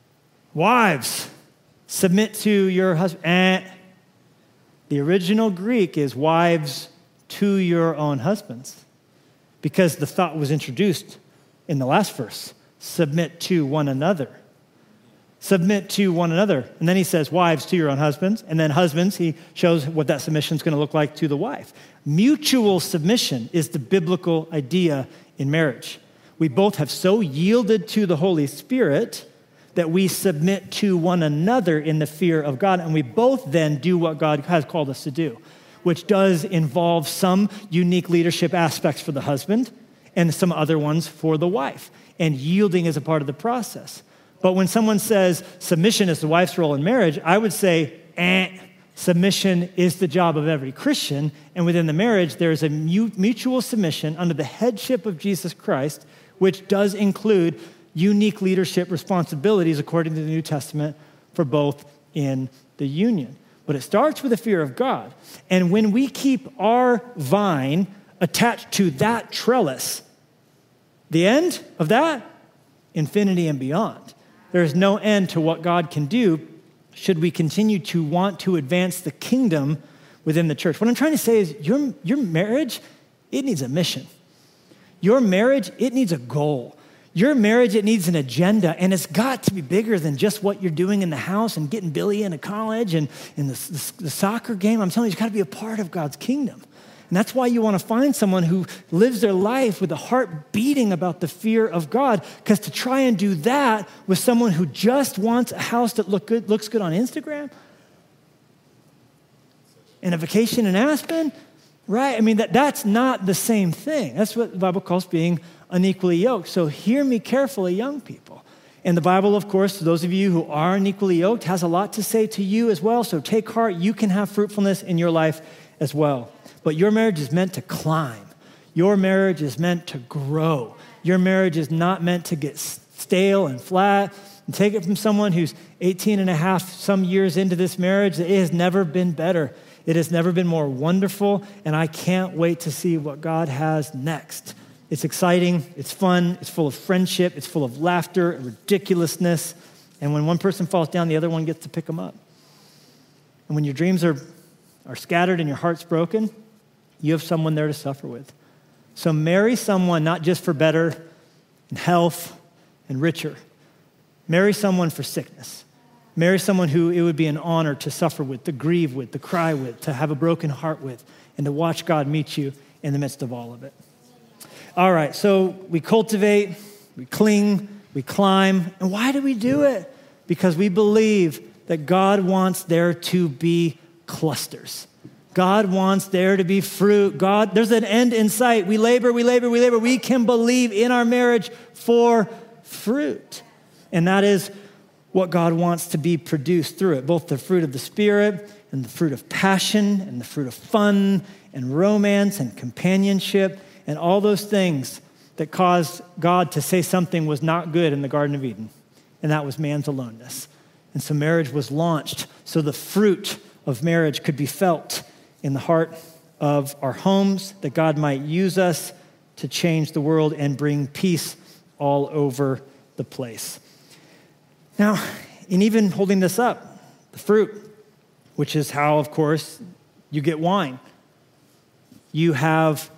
Wives, submit to your husband. The original Greek is wives to your own husbands, because the thought was introduced in the last verse. Submit to one another. Submit to one another. And then he says, wives to your own husbands. And then husbands, he shows what that submission is going to look like to the wife. Mutual submission is the biblical idea in marriage. We both have so yielded to the Holy Spirit that we submit to one another in the fear of God, and we both then do what God has called us to do, which does involve some unique leadership aspects for the husband and some other ones for the wife, and yielding is a part of the process. But when someone says submission is the wife's role in marriage, I would say, submission is the job of every Christian, and within the marriage, there is a mutual submission under the headship of Jesus Christ, which does include unique leadership responsibilities according to the New Testament for both in the union. But it starts with the fear of God. And when we keep our vine attached to that trellis, the end of that, infinity and beyond. There is no end to what God can do should we continue to want to advance the kingdom within the church. What I'm trying to say is your marriage, it needs a mission. Your marriage, it needs a goal. Your marriage, it needs an agenda, and it's got to be bigger than just what you're doing in the house and getting Billy into college and in the soccer game. I'm telling you, it's got to be a part of God's kingdom. And that's why you want to find someone who lives their life with a heart beating about the fear of God, because to try and do that with someone who just wants a house that looks good on Instagram and a vacation in Aspen, right? I mean, that's not the same thing. That's what the Bible calls being unequally yoked. So hear me carefully, young people. And the Bible, of course, to those of you who are unequally yoked, has a lot to say to you as well. So take heart. You can have fruitfulness in your life as well. But your marriage is meant to climb. Your marriage is meant to grow. Your marriage is not meant to get stale and flat. And take it from someone who's 18 and a half, some years into this marriage, it has never been better. It has never been more wonderful. And I can't wait to see what God has next. It's exciting, it's fun, it's full of friendship, it's full of laughter and ridiculousness. And when one person falls down, the other one gets to pick them up. And when your dreams are scattered and your heart's broken, you have someone there to suffer with. So marry someone not just for better and health and richer. Marry someone for sickness. Marry someone who it would be an honor to suffer with, to grieve with, to cry with, to have a broken heart with, and to watch God meet you in the midst of all of it. All right, so we cultivate, we cling, we climb. And why do we do it? Because we believe that God wants there to be clusters. God wants there to be fruit. There's an end in sight. We labor. We can believe in our marriage for fruit. And that is what God wants to be produced through it, both the fruit of the Spirit and the fruit of passion and the fruit of fun and romance and companionship and all those things that caused God to say something was not good in the Garden of Eden, and that was man's aloneness. And so marriage was launched so the fruit of marriage could be felt in the heart of our homes, that God might use us to change the world and bring peace all over the place. Now, in even holding this up, the fruit, which is how, of course, you get wine. You have,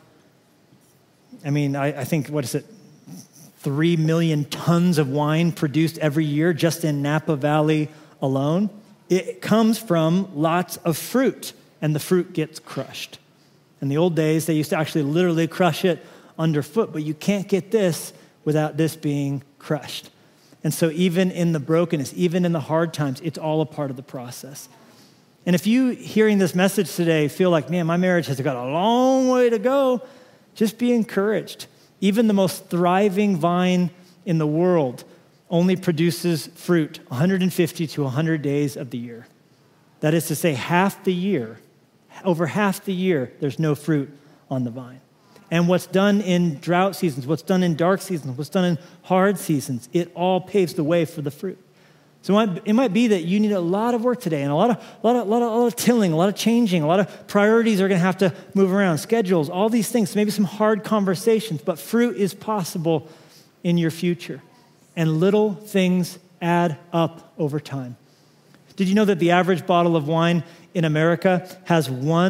I think, 3 million tons of wine produced every year just in Napa Valley alone. It comes from lots of fruit, and the fruit gets crushed. In the old days, they used to actually literally crush it underfoot, but you can't get this without this being crushed. And so even in the brokenness, even in the hard times, it's all a part of the process. And if you, hearing this message today, feel like, man, my marriage has got a long way to go, just be encouraged. Even the most thriving vine in the world only produces fruit 150 to 100 days of the year. That is to say, half the year, over half the year, there's no fruit on the vine. And what's done in drought seasons, what's done in dark seasons, what's done in hard seasons, it all paves the way for the fruit. So it might be that you need a lot of work today and a lot of tilling, a lot of changing, a lot of priorities are going to have to move around, schedules, all these things, maybe some hard conversations, but fruit is possible in your future. And little things add up over time. Did you know that the average bottle of wine in America has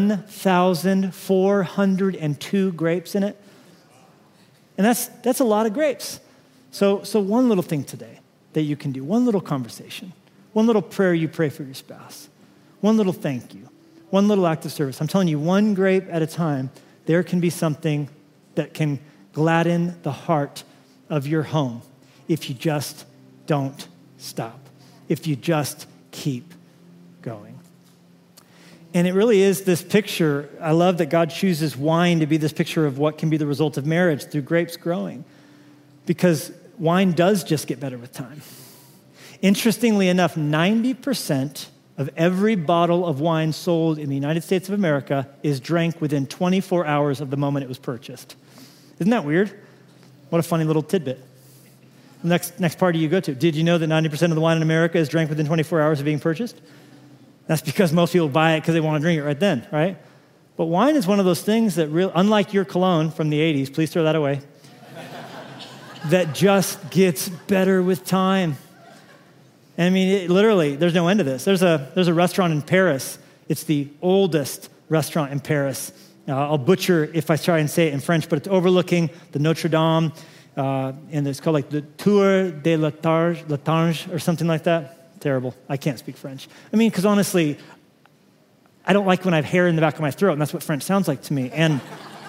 1,402 grapes in it? And that's a lot of grapes. So one little thing today that you can do, one little conversation, one little prayer you pray for your spouse, one little thank you, one little act of service. I'm telling you, one grape at a time, there can be something that can gladden the heart of your home if you just don't stop, if you just keep going. And it really is this picture. I love that God chooses wine to be this picture of what can be the result of marriage through grapes growing, because wine does just get better with time. Interestingly enough, 90% of every bottle of wine sold in the United States of America is drank within 24 hours of the moment it was purchased. Isn't that weird? What a funny little tidbit. Next party you go to. Did you know that 90% of the wine in America is drank within 24 hours of being purchased? That's because most people buy it because they want to drink it right then, right? But wine is one of those things that, unlike your cologne from the 80s, please throw that away, that just gets better with time. And literally, there's no end to this. There's a restaurant in Paris. It's the oldest restaurant in Paris. I'll butcher if I try and say it in French, but it's overlooking the Notre Dame, and it's called like the Tour de l'Archange or something like that. Terrible. I can't speak French. Because honestly, I don't like when I have hair in the back of my throat, and that's what French sounds like to me. And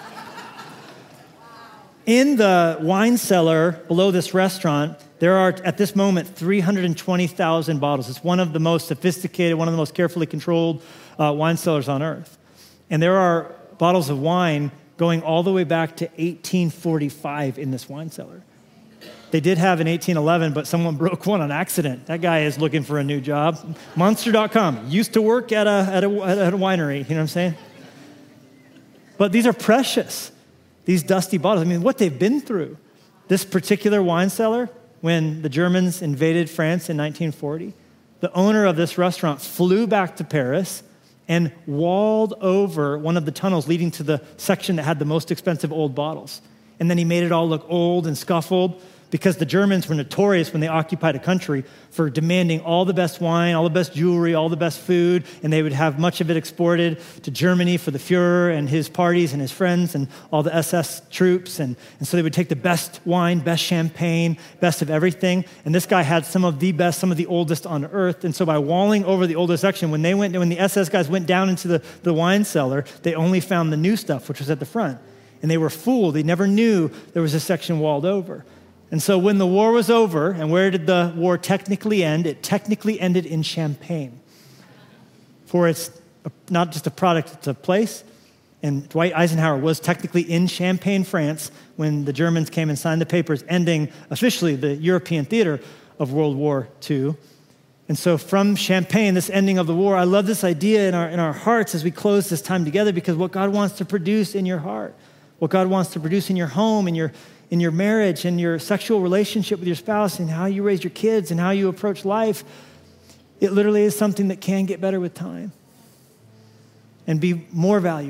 in the wine cellar below this restaurant, there are, at this moment, 320,000 bottles. It's one of the most sophisticated, one of the most carefully controlled wine cellars on earth. And there are bottles of wine going all the way back to 1845 in this wine cellar. They did have an 1811, but someone broke one on accident. That guy is looking for a new job. Monster.com, used to work at a winery, you know what I'm saying? But these are precious, these dusty bottles. What they've been through. This particular wine cellar, when the Germans invaded France in 1940, the owner of this restaurant flew back to Paris and walled over one of the tunnels leading to the section that had the most expensive old bottles. And then he made it all look old and scuffled, because the Germans were notorious when they occupied a country for demanding all the best wine, all the best jewelry, all the best food, and they would have much of it exported to Germany for the Fuhrer and his parties and his friends and all the SS troops. And so they would take the best wine, best champagne, best of everything. And this guy had some of the best, some of the oldest on earth. And so by walling over the oldest section, when the SS guys went down into the wine cellar, they only found the new stuff, which was at the front. And they were fooled. They never knew there was a section walled over. And so when the war was over, and where did the war technically end? It technically ended in Champagne. For it's not just a product, it's a place. And Dwight Eisenhower was technically in Champagne, France, when the Germans came and signed the papers ending officially the European theater of World War II. And so from Champagne, this ending of the war, I love this idea in our hearts as we close this time together, because what God wants to produce in your heart, what God wants to produce in your home, in your marriage, and your sexual relationship with your spouse, and how you raise your kids, and how you approach life, it literally is something that can get better with time and be more valuable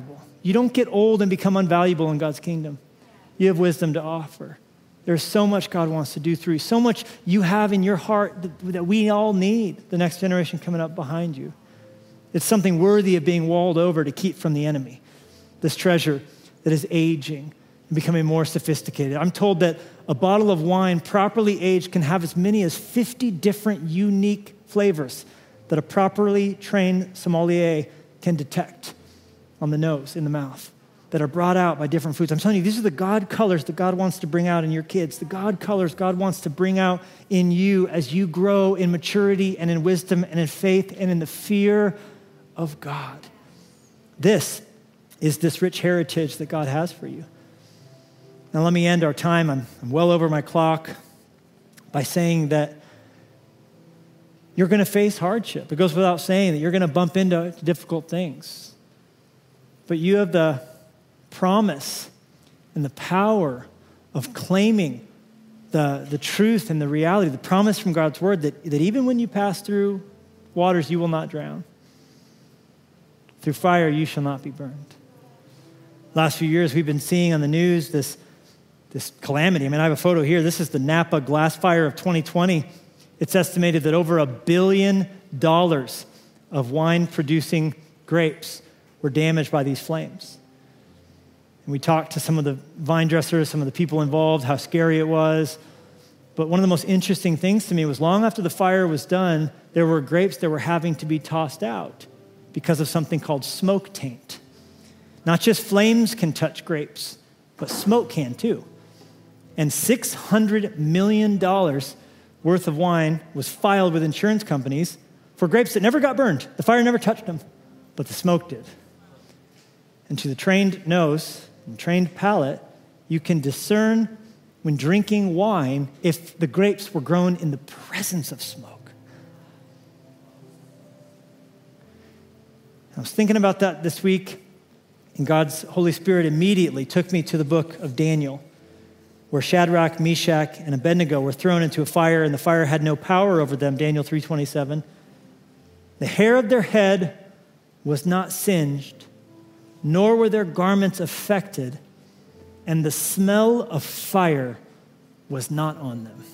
You don't get old and become unvaluable in God's kingdom. You have wisdom to offer. There's so much God wants to do through you, so much you have in your heart that we all need, the next generation coming up behind you. It's something worthy of being walled over to keep from the enemy, this treasure that is aging and becoming more sophisticated. I'm told that a bottle of wine properly aged can have as many as 50 different unique flavors that a properly trained sommelier can detect on the nose, in the mouth, that are brought out by different foods. I'm telling you, these are the God colors that God wants to bring out in your kids, the God colors God wants to bring out in you as you grow in maturity and in wisdom and in faith and in the fear of God. This is this rich heritage that God has for you. Now let me end our time, I'm well over my clock, by saying that you're going to face hardship. It goes without saying that you're going to bump into difficult things. But you have the promise and the power of claiming the truth and the reality, the promise from God's word that even when you pass through waters, you will not drown. Through fire, you shall not be burned. Last few years, we've been seeing on the news this calamity. I mean, I have a photo here. This is the Napa glass fire of 2020. It's estimated that over $1 billion of wine-producing grapes were damaged by these flames. And we talked to some of the vine dressers, some of the people involved, how scary it was. But one of the most interesting things to me was long after the fire was done, there were grapes that were having to be tossed out because of something called smoke taint. Not just flames can touch grapes, but smoke can too. And $600 million worth of wine was filed with insurance companies for grapes that never got burned. The fire never touched them, but the smoke did. And to the trained nose and trained palate, you can discern when drinking wine if the grapes were grown in the presence of smoke. I was thinking about that this week, and God's Holy Spirit immediately took me to the book of Daniel, where Shadrach, Meshach, and Abednego were thrown into a fire, and the fire had no power over them, Daniel 3:27. The hair of their head was not singed, nor were their garments affected, and the smell of fire was not on them.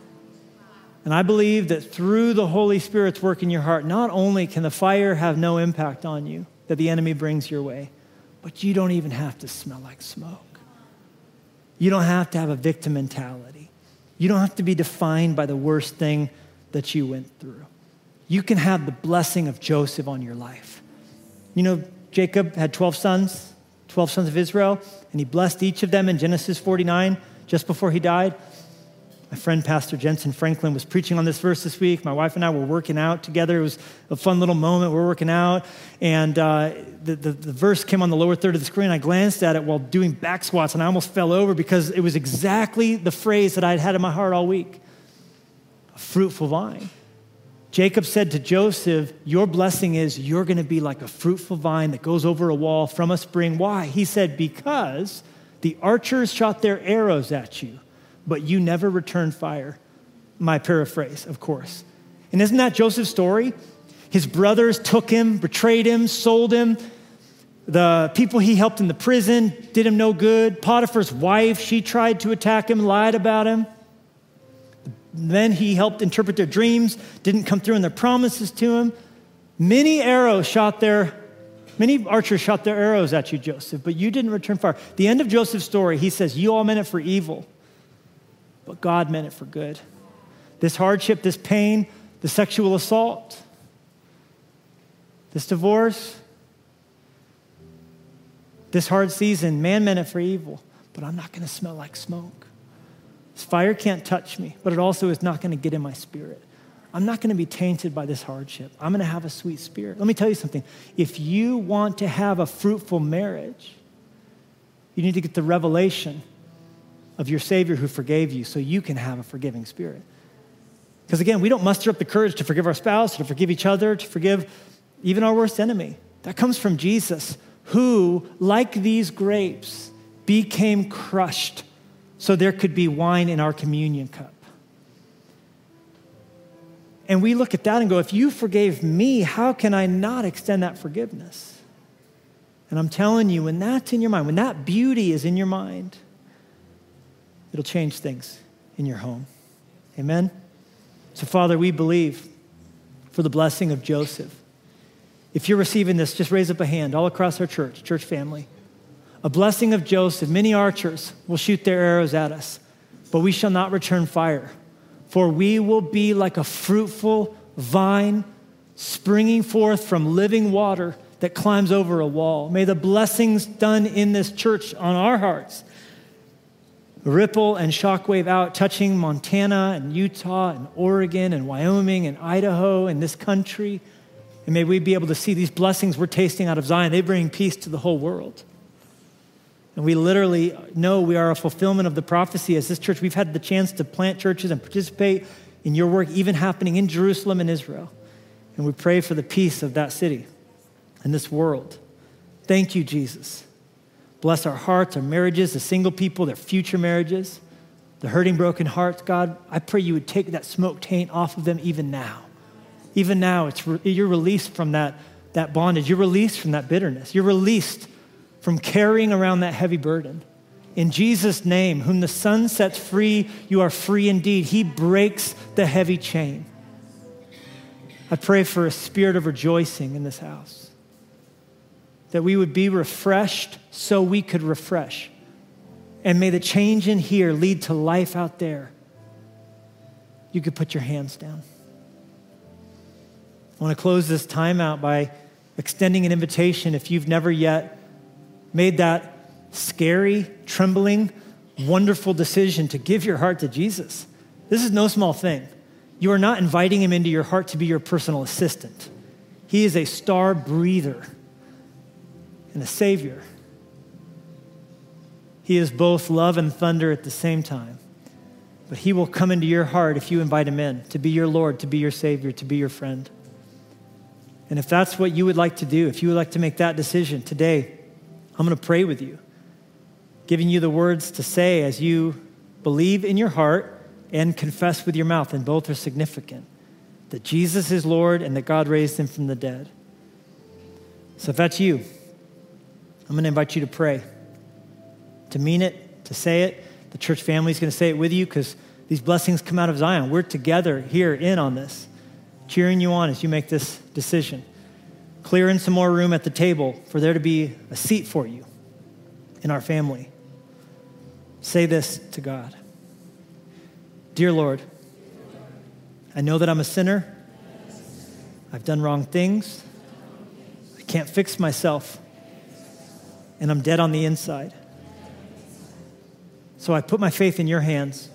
And I believe that through the Holy Spirit's work in your heart, not only can the fire have no impact on you that the enemy brings your way, but you don't even have to smell like smoke. You don't have to have a victim mentality. You don't have to be defined by the worst thing that you went through. You can have the blessing of Joseph on your life. You know, Jacob had 12 sons of Israel, and he blessed each of them in Genesis 49 just before he died. My friend, Pastor Jensen Franklin, was preaching on this verse this week. My wife and I were working out together. It was a fun little moment. We're working out, and the verse came on the lower third of the screen. I glanced at it while doing back squats, and I almost fell over because it was exactly the phrase that I'd had in my heart all week. A fruitful vine. Jacob said to Joseph, your blessing is you're going to be like a fruitful vine that goes over a wall from a spring. Why? He said, because the archers shot their arrows at you, but you never returned fire. My paraphrase, of course. And isn't that Joseph's story? His brothers took him, betrayed him, sold him. The people he helped in the prison did him no good. Potiphar's wife, she tried to attack him, lied about him. Then he helped interpret their dreams, didn't come through in their promises to him. Many archers shot their arrows at you, Joseph, but you didn't return fire. The end of Joseph's story, he says, you all meant it for evil, but God meant it for good. This hardship, this pain, the sexual assault, this divorce, this hard season, man meant it for evil, but I'm not going to smell like smoke. This fire can't touch me, but it also is not going to get in my spirit. I'm not going to be tainted by this hardship. I'm going to have a sweet spirit. Let me tell you something. If you want to have a fruitful marriage, you need to get the revelation of your Savior who forgave you so you can have a forgiving spirit. Because again, we don't muster up the courage to forgive our spouse, to forgive each other, to forgive even our worst enemy. That comes from Jesus, who, like these grapes, became crushed so there could be wine in our communion cup. And we look at that and go, if you forgave me, how can I not extend that forgiveness? And I'm telling you, when that's in your mind, when that beauty is in your mind, it'll change things in your home. Amen? So, Father, we believe for the blessing of Joseph. If you're receiving this, just raise up a hand all across our church family. A blessing of Joseph. Many archers will shoot their arrows at us, but we shall not return fire. For we will be like a fruitful vine springing forth from living water that climbs over a wall. May the blessings done in this church on our hearts ripple and shockwave out, touching Montana and Utah and Oregon and Wyoming and Idaho and this country. And may we be able to see these blessings we're tasting out of Zion. They bring peace to the whole world. And we literally know we are a fulfillment of the prophecy. As this church, we've had the chance to plant churches and participate in your work, even happening in Jerusalem and Israel. And we pray for the peace of that city and this world. Thank you, Jesus. Bless our hearts, our marriages, the single people, their future marriages, the hurting, broken hearts. God, I pray you would take that smoke taint off of them even now. Even now, you're released from that bondage. You're released from that bitterness. You're released from carrying around that heavy burden. In Jesus' name, whom the Son sets free, you are free indeed. He breaks the heavy chain. I pray for a spirit of rejoicing in this house, that we would be refreshed so we could refresh. And may the change in here lead to life out there. You could put your hands down. I want to close this time out by extending an invitation if you've never yet made that scary, trembling, wonderful decision to give your heart to Jesus. This is no small thing. You are not inviting him into your heart to be your personal assistant. He is a star breather and a savior. He is both love and thunder at the same time. But he will come into your heart if you invite him in to be your Lord, to be your Savior, to be your friend. And if that's what you would like to do, if you would like to make that decision today, I'm going to pray with you, giving you the words to say as you believe in your heart and confess with your mouth, and both are significant, that Jesus is Lord and that God raised him from the dead. So if that's you, I'm going to invite you to pray, to mean it, to say it. The church family is going to say it with you because these blessings come out of Zion. We're together here in on this, cheering you on as you make this decision. Clearing some more room at the table for there to be a seat for you in our family. Say this to God. Dear Lord, I know that I'm a sinner. I've done wrong things. I can't fix myself. And I'm dead on the inside. So I put my faith in your hands.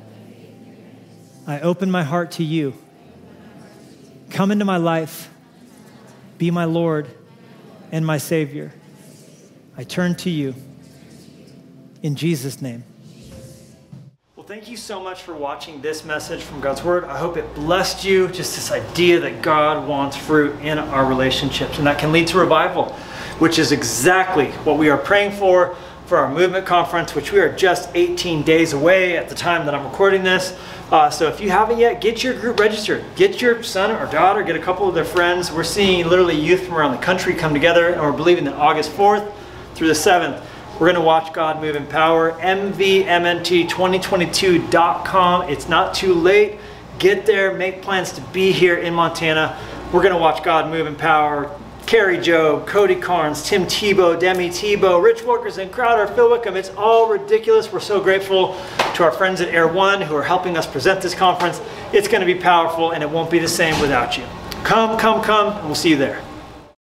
I open my heart to you. Come into my life. Be my Lord and my Savior. I turn to you. In Jesus' name. Well, thank you so much for watching this message from God's Word. I hope it blessed you, just this idea that God wants fruit in our relationships, and that can lead to revival, which is exactly what we are praying for our movement conference, which we are just 18 days away at the time that I'm recording this. So if you haven't yet, get your group registered. Get your son or daughter, get a couple of their friends. We're seeing literally youth from around the country come together, and we're believing that August 4th through the 7th, we're going to watch God move in power. MVMNT2022.com. It's not too late. Get there, make plans to be here in Montana. We're going to watch God move in power. Carrie Job, Cody Carnes, Tim Tebow, Demi Tebow, Rich Wilkerson, Crowder, Phil Wickham. It's all ridiculous. We're so grateful to our friends at Air One who are helping us present this conference. It's going to be powerful, and it won't be the same without you. Come, and we'll see you there.